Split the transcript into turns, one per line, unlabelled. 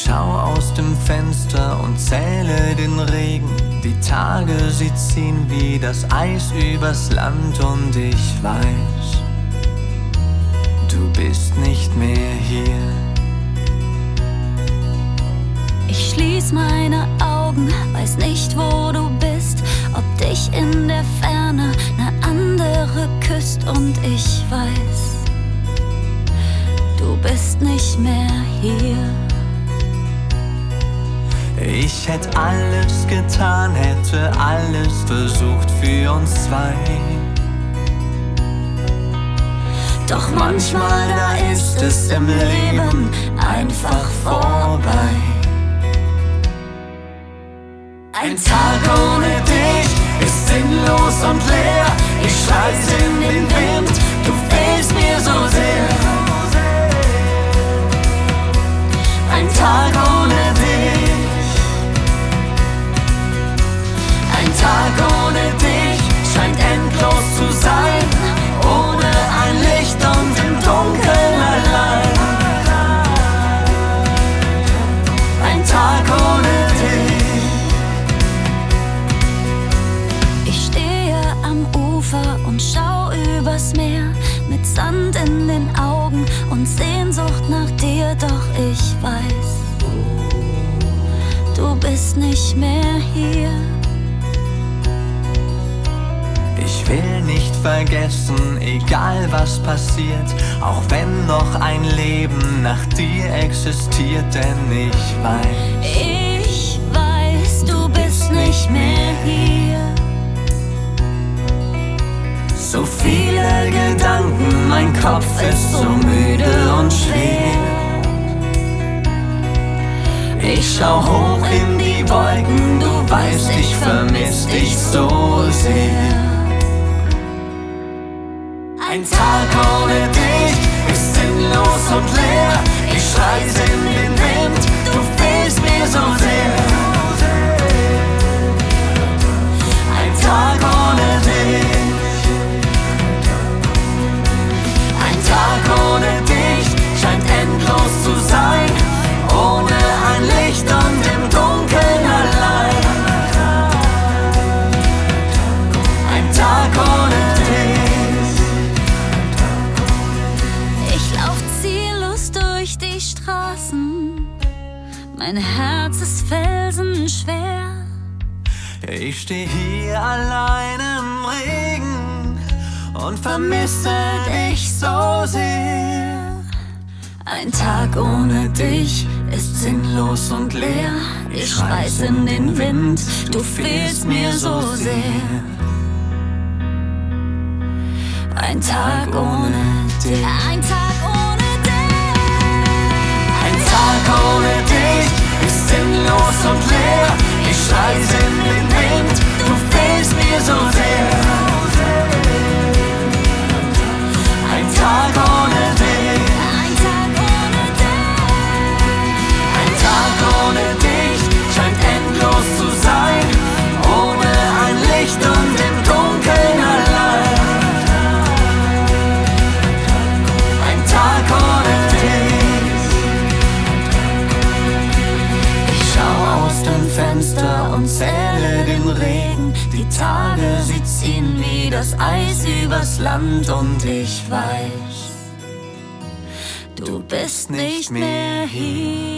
schau aus dem Fenster und zähle den Regen. Die Tage, sie ziehen wie das Eis übers Land und ich weiß, du bist nicht mehr hier.
Ich schließ meine Augen, weiß nicht, wo du bist, ob dich in der Ferne ne andere küsst und ich weiß, du bist nicht mehr hier.
Ich hätte alles getan, hätte alles versucht für uns zwei. Doch manchmal, da ist es im Leben einfach vorbei. Ein Tag ohne dich ist sinnlos und leer. Ich schrei's in den Wind, du fehlst mir so sehr. Ein Tag ohne dich, ein Tag ohne dich scheint endlos zu sein. Ohne ein Licht und im Dunkeln allein. Ein Tag ohne dich.
Ich stehe am Ufer und schau übers Meer mit Sand in den Augen und Sehnsucht nach dir, doch ich weiß, du bist nicht mehr hier.
Ich will nicht vergessen, egal was passiert, auch wenn noch ein Leben nach dir existiert, denn ich
weiß, du bist nicht mehr hier.
So viele Gedanken, mein Kopf ist so müde und schwer. Ich schau hoch in die Wolken, du weißt, ich vermiss dich so sehr. Ein Tag ohne dich ist sinnlos und leer. Ich schrei's in den Wind, du fehlst mir so sehr. Ein Tag ohne dich, ein Tag ohne dich scheint endlos zu sein. Ohne ein Licht und im Dunkeln allein. Ein Tag ohne dich.
Ich lauf ziellos durch die Straßen, mein Herz ist felsenschwer.
Ich steh hier allein im Regen und vermisse dich so sehr. Ein Tag ohne dich ist sinnlos und leer. Ich schrei's in den Wind, du fehlst mir so sehr. Ein Tag ohne dich,
Ein Tag ohne dich,
ein Tag ohne dich ist sinnlos und leer. Ich schrei's in den Wind, du fehlst mir so sehr. Ein Tag ohne dich,
ein Tag ohne dich.
ein Tag ohne dich scheint endlos zu sein. Ohne ein Licht und im Dunkeln allein. Ein Tag ohne dich. Ich schau aus dem Fenster und zähle den Regen. Die Tage, sie ziehen wie das Eis übers Land und ich weiß, du bist nicht mehr hier.